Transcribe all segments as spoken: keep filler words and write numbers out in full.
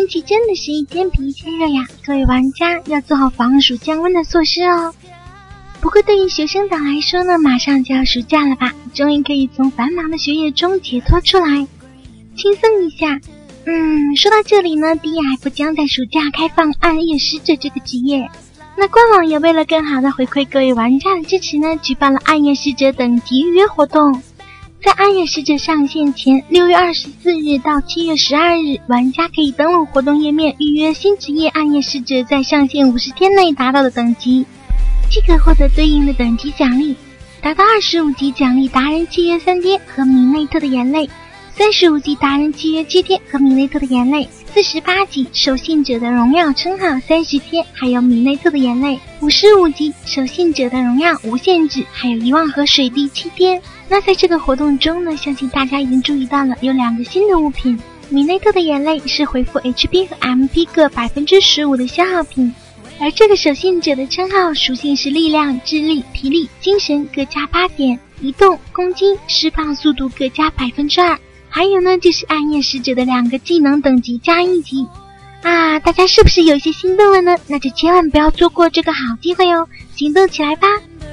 天气真的是一天比一天热呀，各位玩家要做好防暑降温的措施哦。不过对于学生党来说呢，马上就要暑假了吧，终于可以从繁忙的学业中解脱出来，轻松一下。嗯，说到这里呢 ，D F 将在暑假开放暗夜使者这个职业。那官网也为了更好的回馈各位玩家的支持呢，举办了暗夜使者等级预约活动。在暗夜使者上线前，六月二十四日到七月十二日，玩家可以登录活动页面预约新职业暗夜使者在上线五十天内达到的等级，即可获得对应的等级奖励。达到二十五级奖励达人契约三天和米内特的眼泪，三十五级达人契约七天和米内特的眼泪，四十八级守信者的荣耀称号三十天还有米内特的眼泪，五十五级守信者的荣耀无限制还有遗忘河水滴七天。那在这个活动中呢，相信大家已经注意到了有两个新的物品。米内特的眼泪是回复 H P 和 M P 各 百分之十五 的消耗品，而这个守信者的称号属性是力量、智力、体力、精神各加八点，移动、攻击、释放速度各加 百分之二， 还有呢就是暗夜使者的两个技能等级加一级啊！大家是不是有一些心动了呢？那就千万不要错过这个好机会哦，行动起来吧。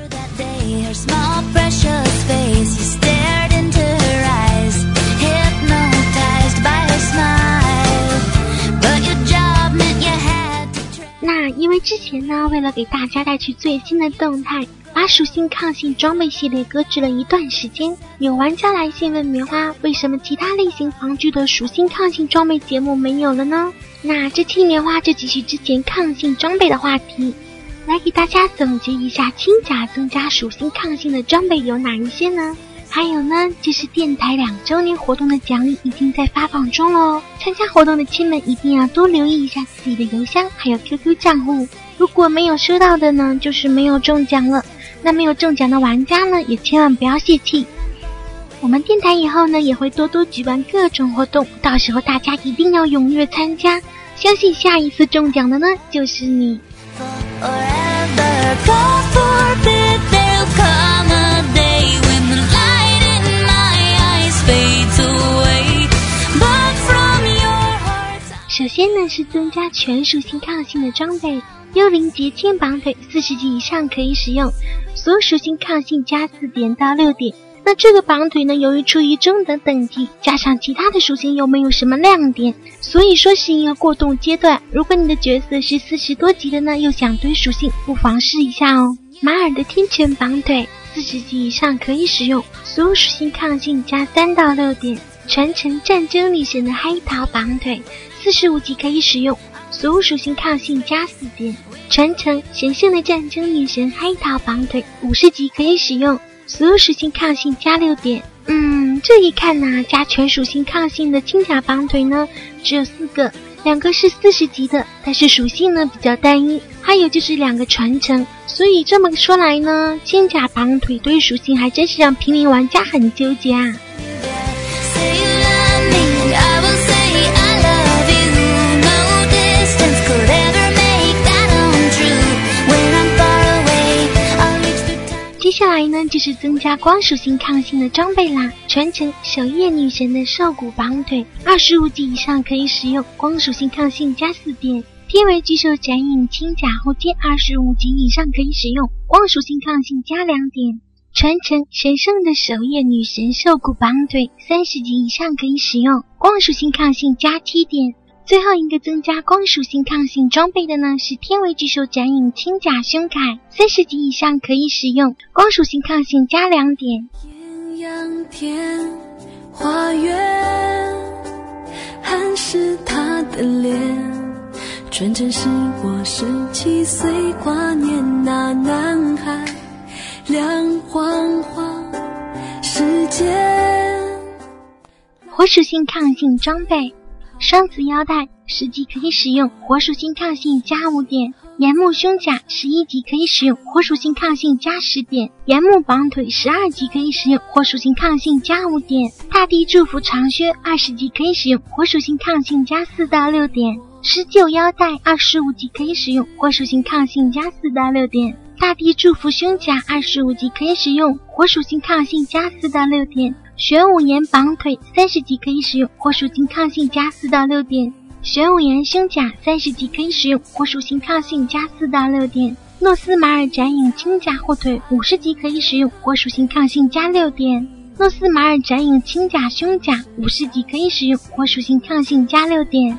那因为之前呢，为了给大家带去最新的动态，把属性抗性装备系列搁置了一段时间。有玩家来信问棉花，为什么其他类型防具的属性抗性装备节目没有了呢？那这期棉花就继续之前抗性装备的话题，来给大家总结一下轻甲增加属性抗性的装备有哪一些呢？还有呢，就是电台两周年活动的奖励已经在发放中哦，参加活动的亲们一定要多留意一下自己的邮箱还有 Q Q 账户，如果没有收到的呢，就是没有中奖了。那没有中奖的玩家呢，也千万不要泄气。我们电台以后呢，也会多多举办各种活动，到时候大家一定要踊跃参加，相信下一次中奖的呢，就是你。首先呢是增加全属性抗性的装备，幽灵结签绑腿四十级以上可以使用，所有属性抗性加四点到六点。那这个绑腿呢，由于处于中等等级，加上其他的属性又没有什么亮点，所以说是一个过渡阶段。如果你的角色是四十多级的呢，又想堆属性，不妨试一下哦。马尔的天拳绑腿四十级以上可以使用，所有属性抗性加三到六点。传承战争女神的黑桃绑腿四十五级可以使用，所有属性抗性加四点。传承神圣的战争女神黑桃绑腿五十级可以使用，所有属性抗性加六点。嗯，这一看呢、啊，加全属性抗性的轻甲绑腿呢只有四个，两个是四十级的，但是属性呢比较单一，还有就是两个传承。所以这么说来呢，轻甲绑腿对属性还真是让平民玩家很纠结啊。接下来呢，就是增加光属性抗性的装备啦。传承守夜女神的兽骨绑腿，二十五级以上可以使用，光属性抗性加四点。天为巨兽斩影轻甲护肩，二十五级以上可以使用，光属性抗性加两点。传承神圣的守夜女神兽骨绑腿，三十级以上可以使用，光属性抗性加七点。最后一个增加光属性抗性装备的呢，是天为巨兽斩影轻甲胸铠，三十级以上可以使用，光属性抗性加两点。 艳阳天花园，还是他的脸，纯真是我十七岁挂念那男孩，亮晃晃世界。 火属性抗性装备，双子腰带十级可以使用，火属性抗性加五点。岩木胸甲十一级可以使用，火属性抗性加十点。岩木绑腿十二级可以使用，火属性抗性加五点。大地祝福长靴二十级可以使用，火属性抗性加四到六点。施救腰带二十五级可以使用，火属性抗性加四到六点。大地祝福胸甲二十五级可以使用，火属性抗性加四到六点。玄武岩绑腿三十级可以使用，火属性抗性加四到六点。 玄武岩胸甲三十级可以使用火属性抗性加四到六点，诺斯马尔斩影轻甲后腿五十级可以使用火属性抗性加六点，诺斯马尔斩影轻甲胸甲五十级可以使用火属性抗性加六点。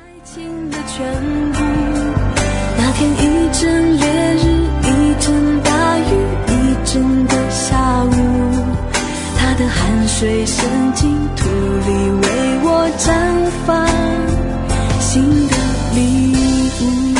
那天一阵烈日，一阵大雨，一阵的下午，他的汗水渗进土里，为我绽放新的礼物。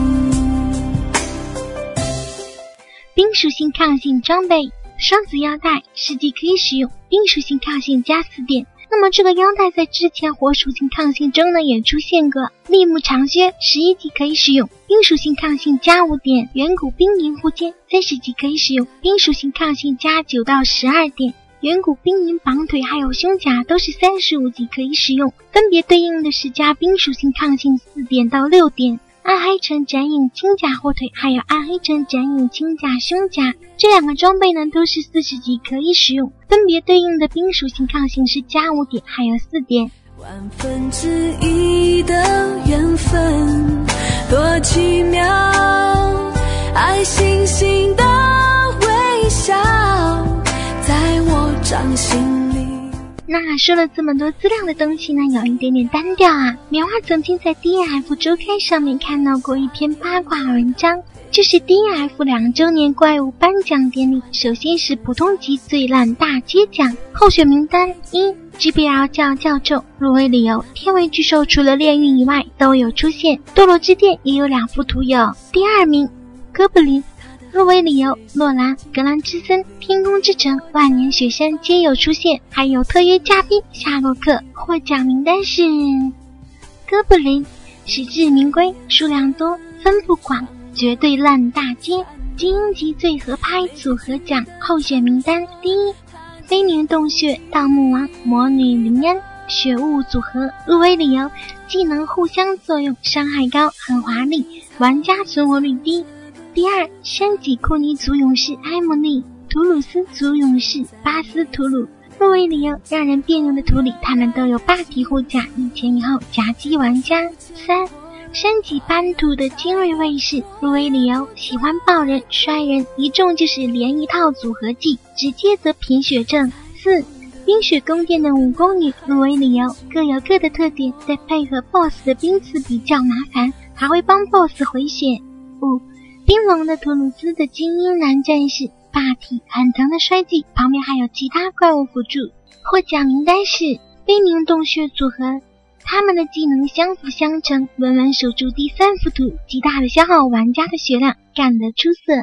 冰属性抗性装备双子腰带十级可以使用冰属性抗性加四点，那么这个腰带在之前火属性抗性中呢也出现过。立木长靴十一级可以使用冰属性抗性加五点，远古冰银护肩三十级可以使用冰属性抗性加九到十二点，远古冰银绑腿还有胸甲都是三十五级可以使用，分别对应的是加冰属性抗性四点到六点。暗黑城斩影轻甲后腿还有暗黑城斩影轻甲胸甲这两个装备呢都是四十级可以使用，分别对应的冰属性抗性是加五点还有四点。 万分之一的缘分多奇妙，爱星星的微笑在我掌心里。 那说了这么多资料的东西呢，有一点点单调啊。棉花曾经在 D F 周刊上面看到过一篇八卦文章，就是 D F 两周年怪物颁奖典礼。首先是普通级最烂大揭奖，候选名单一 G B L 教教咒，入围理由天为巨兽除了炼狱以外都有出现，堕落之殿也有两幅图有。第二名哥布林，入围理由洛兰、格兰之森、天空之城、万年雪山皆有出现，还有特约嘉宾夏洛克。获奖名单是哥布林，实至名归，数量多，分布广，绝对烂大街。精英级最合拍组合奖候选名单第一，飞灵洞穴、盗墓王、魔女林恩、雪雾组合。入围理由技能互相作用，伤害高，很华丽，玩家存活率低。第二，山脊库尼族勇士埃姆利，图鲁斯族勇士巴斯图鲁。入围理由让人别扭的图里他们都有霸体护甲，一前一后夹击玩家。三，山脊斑图的精锐卫士。入围理由喜欢爆人摔人，一中就是连一套组合技，直接则贫血症。四，冰雪宫殿的五宫女。入围理由各有各的特点，再配合 B O S S 的冰刺比较麻烦，还会帮 B O S S 回血。五，冰龙的图鲁兹的精英男战士，霸体很疼的摔技，旁边还有其他怪物辅助。获奖名单是飞灵洞穴组合，他们的技能相辅相成，稳稳守住第三幅图，极大的消耗玩家的血量，干得出色。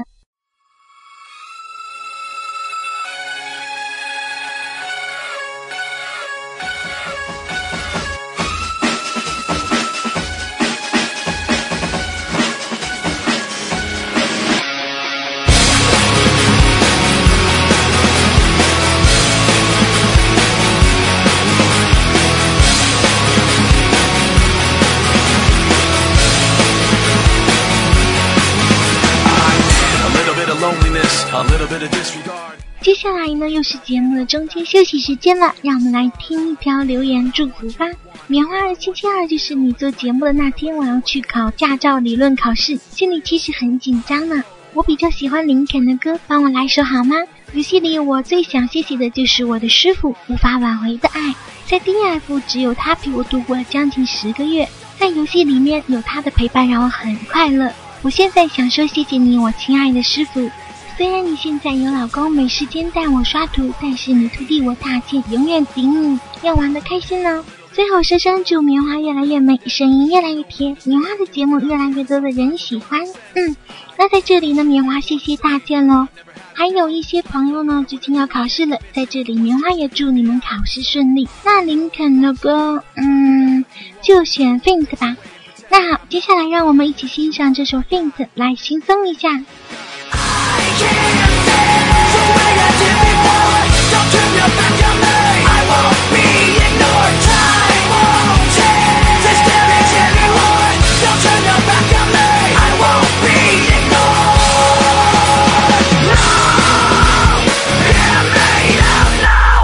接下来呢，又是节目的中间休息时间了，让我们来听一条留言祝福吧。棉花儿星期二就是你做节目的那天，我要去考驾照理论考试，心里其实很紧张呢。我比较喜欢林肯的歌，帮我来首好吗？游戏里我最想谢谢的就是我的师傅，无法挽回的爱。在 D F 只有他陪我度过了将近十个月，在游戏里面有他的陪伴让我很快乐。我现在想说谢谢你，我亲爱的师傅。虽然你现在有老公没时间带我刷图，但是你徒弟我大剑永远顶你，要玩得开心哦。最后深深祝棉花越来越美，声音越来越甜，棉花的节目越来越多的人喜欢。嗯，那在这里呢，棉花谢谢大剑咯。还有一些朋友呢最近要考试了，在这里棉花也祝你们考试顺利。那林肯的歌嗯就选 Faint 吧。那好，接下来让我们一起欣赏这首 Faint 来轻松一下。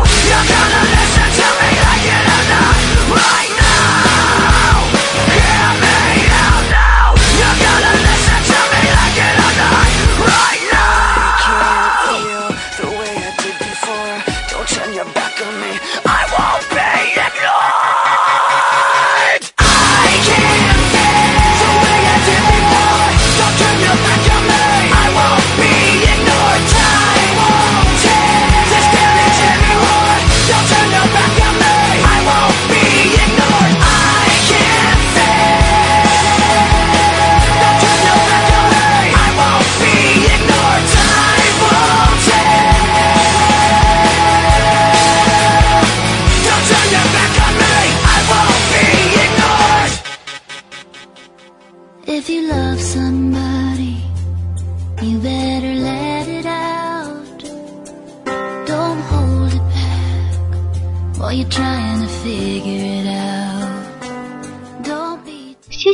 Yeah!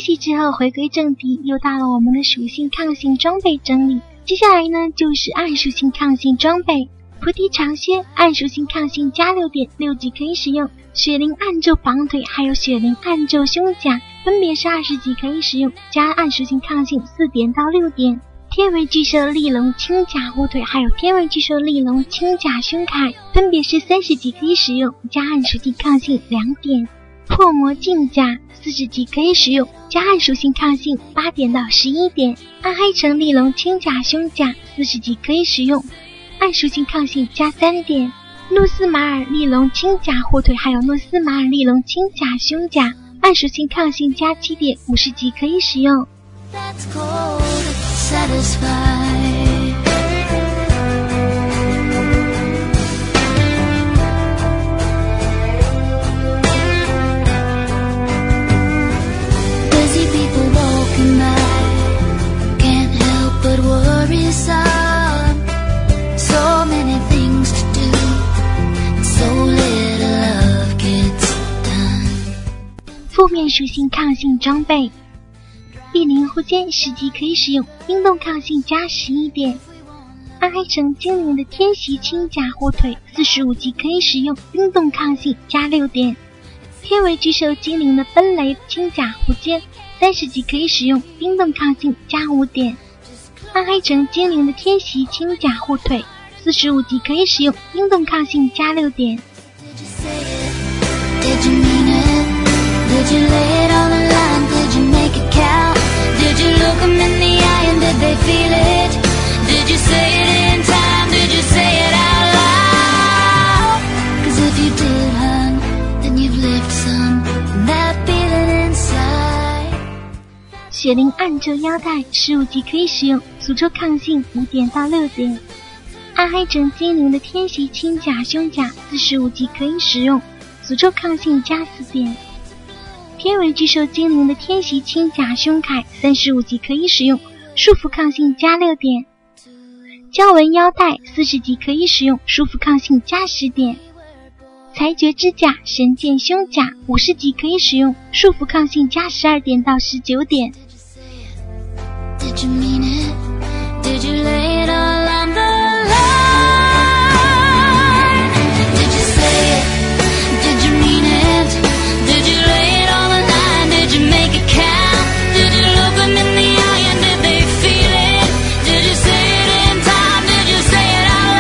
息之后回归正题，又到了我们的属性抗性装备整理。接下来呢就是暗属性抗性装备。菩提长靴暗属性抗性加六点，六级可以使用。雪灵暗咒绑腿还有雪灵暗咒胸甲分别是二十级可以使用，加暗属性抗性四点到六点。天为巨兽利龙轻甲护腿还有天为巨兽利龙轻甲胸铠分别是三十级可以使用，加暗属性抗性两点。破魔镜甲四十级可以使用，加暗属性抗性八点到十一点。暗黑城利龙轻甲胸甲四十级可以使用，暗属性抗性加三点。诺斯马尔利龙轻甲护腿还有诺斯马尔利龙轻甲胸甲暗属性抗性加七点，五十级可以使用。负面属性抗性装备，碧灵护肩十级可以使用，冰冻抗性加十一点。暗黑城精灵的天袭轻甲护腿四十五级可以使用，冰冻抗性加六点。天为巨兽精灵的奔雷轻甲护肩三十级可以使用，冰冻抗性加五点。暗黑城精灵的天袭轻甲护腿四十五级可以使用，冰冻抗性加六点。 Did you lay it on the line? Did you make it count? Did you look them in the eye and did they feel it? Did you say it in time? Did you say it out loud? Cause if you did, hun, then you've lived some and that feeling inside. 雪灵暗咒腰带十五级可以使用，诅咒抗性五点到六点。暗黑城精灵的天袭轻甲胸甲四十五级可以使用，诅咒抗性加四点。天为巨兽精灵的天袭轻甲胸铠三十五级可以使用，束缚抗性加六点。蛟纹腰带四十级可以使用，束缚抗性加十点。裁决之甲神剑胸甲五十级可以使用，束缚抗性加十二点到十九点。 Did you mean it? Did you lay it all on the line? Did you say it? Did you mean it? Did you lay it on the line? Did you make it count? Did you look them in the eye and did they feel it? Did you say it in time? Did you say it out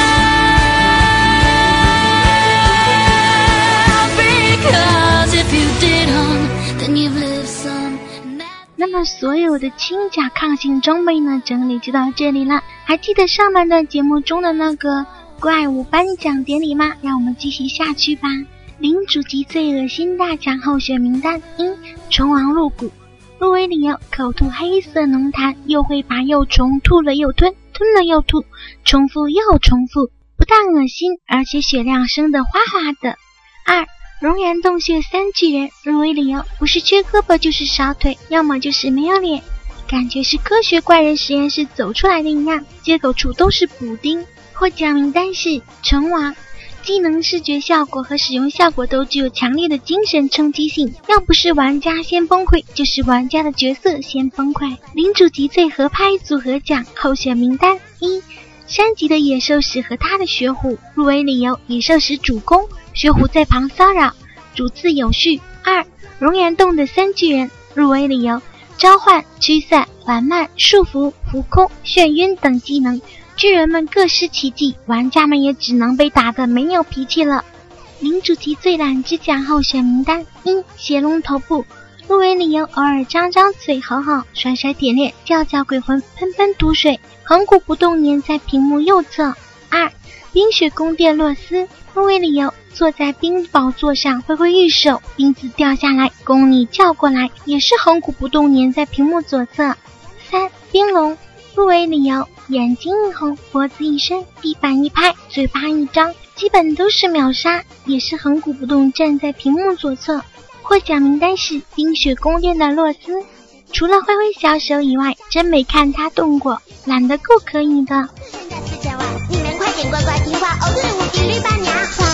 loud? Because if you did, hon, then you've lived some. 那么所有的轻甲抗性装备呢，整理就到这里了。还记得上半段节目中的那个怪物颁奖典礼吗？让我们继续下去吧。领主级最恶心大奖候选名单：一、虫王入谷，入围理由：口吐黑色浓痰，又会把幼虫吐了又吞，吞了又吐，重复又重复，不但恶心，而且血量升得哗哗的。二、熔岩洞穴三巨人，入围理由：不是缺胳膊就是少腿，要么就是没有脸，感觉是科学怪人实验室走出来的一样，接口处都是补丁。获奖名单是虫王，技能视觉效果和使用效果都具有强烈的精神冲击性，要不是玩家先崩溃，就是玩家的角色先崩溃。领主级最合拍组合奖候选名单：一、山级的野兽使和他的雪虎，入围理由：野兽使主攻，雪虎在旁骚扰，主次有序。二、熔岩洞的三巨人，入围理由：召唤、驱散、缓慢、束缚、浮空、眩晕等技能，巨人们各施其技，玩家们也只能被打得没有脾气了。领主级最懒之奖候选名单：一、血龙头部，入围理由：偶尔张张嘴吼吼，甩甩铁链，叫叫鬼魂，喷喷毒水，横骨不动粘在屏幕右侧。二、冰雪宫殿洛斯，入围理由：坐在冰宝座上挥挥玉手，冰子掉下来，供你叫过来，也是横骨不动粘在屏幕左侧。三、冰龙，入围理由：眼睛一红，脖子一伸，地板一拍，嘴巴一张，基本都是秒杀，也是横骨不动站在屏幕左侧。获奖名单是冰雪宫殿的洛斯，除了挥挥小手以外，真没看他动过，懒得够可以的。 你们快点乖乖听话，哦对，我一律伴娘。花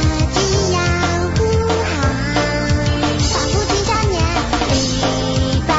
季要呼好，仿佛青少年，礼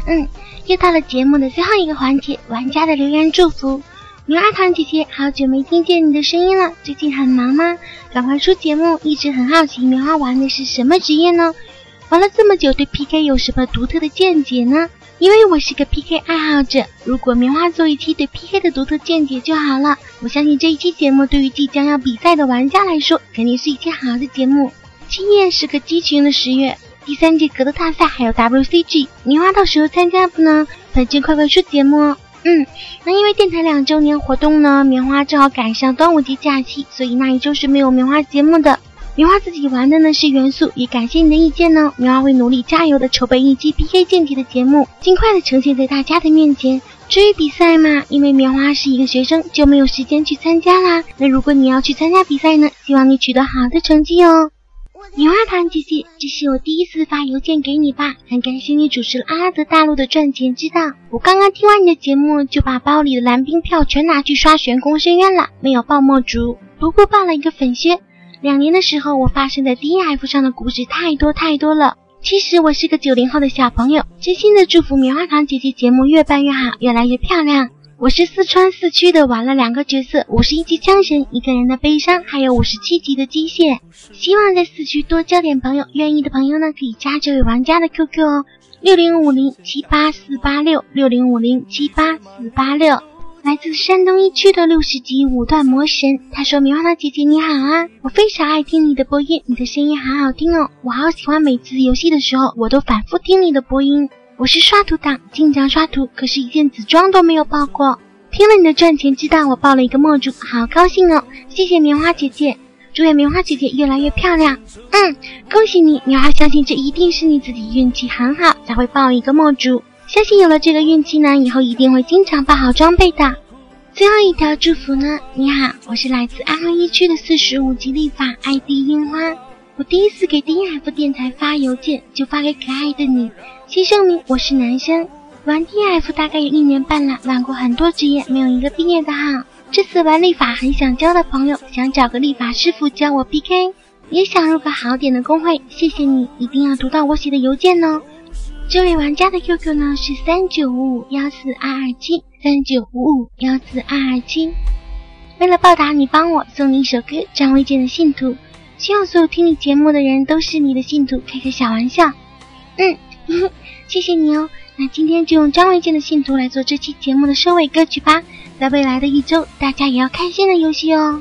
嗯，又到了节目的最后一个环节，玩家的留言祝福。棉花糖姐姐，好久没听见你的声音了，最近很忙吗？赶快出节目，一直很好奇棉花玩的是什么职业呢？玩了这么久，对 P K 有什么独特的见解呢？因为我是个 P K 爱好者，如果棉花做一期对 P K 的独特见解就好了。我相信这一期节目对于即将要比赛的玩家来说，肯定是一期好的节目。七月是个激情的十月，第三届格斗大赛还有 W C G， 棉花到时候参加不呢？反正快快出节目哦。嗯，那因为电台两周年活动呢，棉花正好赶上端午节假期，所以那一周是没有棉花节目的。棉花自己玩的呢是元素，也感谢你的意见呢。棉花会努力加油的筹备一期 P K 见解的节目，尽快的呈现在大家的面前。至于比赛嘛，因为棉花是一个学生，就没有时间去参加啦。那如果你要去参加比赛呢，希望你取得好的成绩哦。棉花糖姐姐，这是我第一次发邮件给你吧，很感谢你主持了阿拉德大陆的赚钱之道。我刚刚听完你的节目，就把包里的蓝冰票全拿去刷悬空深渊了，没有报墨竹，不过报了一个粉靴。两年的时候，我发生在 D F 上的故事太多太多了。其实我是个九零后的小朋友，真心的祝福棉花糖姐姐节目越办越好，越来越漂亮。我是四川四区的，玩了两个角色，五十一级枪神，一个人的悲伤，还有五十七级的机械。希望在四区多交点朋友，愿意的朋友呢可以加这位玩家的 Q Q 哦，六零五零七八四八六 六零五零七八四八六。来自山东一区的六十级五段魔神，他说：棉花糖姐姐你好啊，我非常爱听你的播音，你的声音好好听哦，我好喜欢每次游戏的时候我都反复听你的播音。我是刷图党，经常刷图，可是一件紫装都没有报过。听了你的赚钱之道，我报了一个墨竹，好高兴哦！谢谢棉花姐姐，祝愿棉花姐姐越来越漂亮。嗯，恭喜你，棉花相信这一定是你自己运气很好才会报一个墨竹。相信有了这个运气呢，以后一定会经常报好装备的。最后一条祝福呢，你好，我是来自安徽一区的四十五级立法 I D 樱花。我第一次给 D F 电台发邮件，就发给可爱的你。先声明，我是男生，玩 D F 大概有一年半了，玩过很多职业，没有一个毕业的好。这次玩立法很想交的朋友，想找个立法师傅教我 P K， 也想入个好点的公会，谢谢你，一定要读到我写的邮件哦。这位玩家的 Q Q 呢是三九五五一四二二七 三九五五一四二二七。为了报答你帮我，送你一首歌，张卫健的信徒，希望所有听你节目的人都是你的信徒，开个小玩笑。嗯呵呵，谢谢你哦。那今天就用张卫健的信徒来做这期节目的收尾歌曲吧，在未来的一周大家也要开心的游戏哦。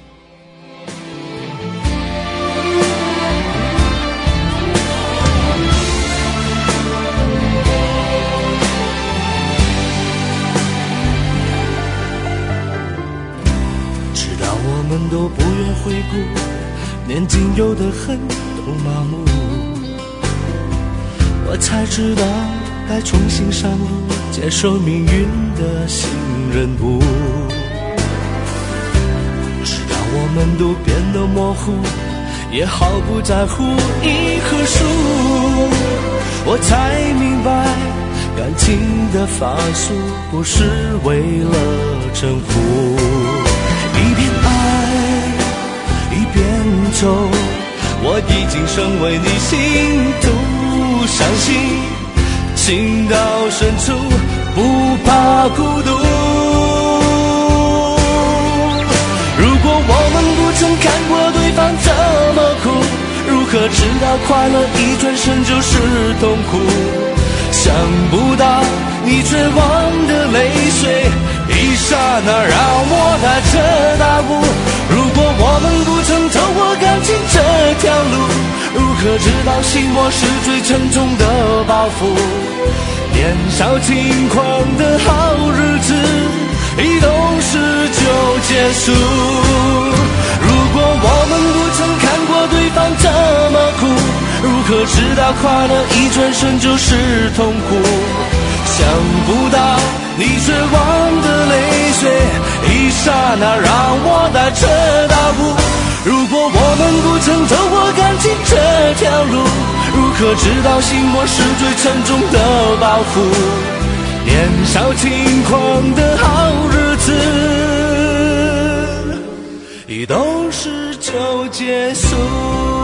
我们都不愿回顾，年仅有的恨都麻木，我才知道该重新上路，接受命运的信任度。直到我们都变得模糊，也毫不在乎赢和输，我才明白感情的法术不是为了征服。一边爱一边走，我已经成为你心途，相信情到深处不怕孤独。如果我们不曾看过对方怎么哭，如何知道快乐一转身就是痛苦？想不到你绝望的泪水一刹那让我大彻大悟。如果我们不曾走过感情这条路，如何知道心魔是最沉重的包袱？年少轻狂的好日子一懂事就结束。如果我们不曾看过对方怎么哭，如何知道快乐一转身就是痛苦？想不到你绝望的泪水一刹那让我大彻大悟。如果我们不曾走过感情这条路，如何知道心魔是最沉重的包袱？年少轻狂的好日子一懂事就结束。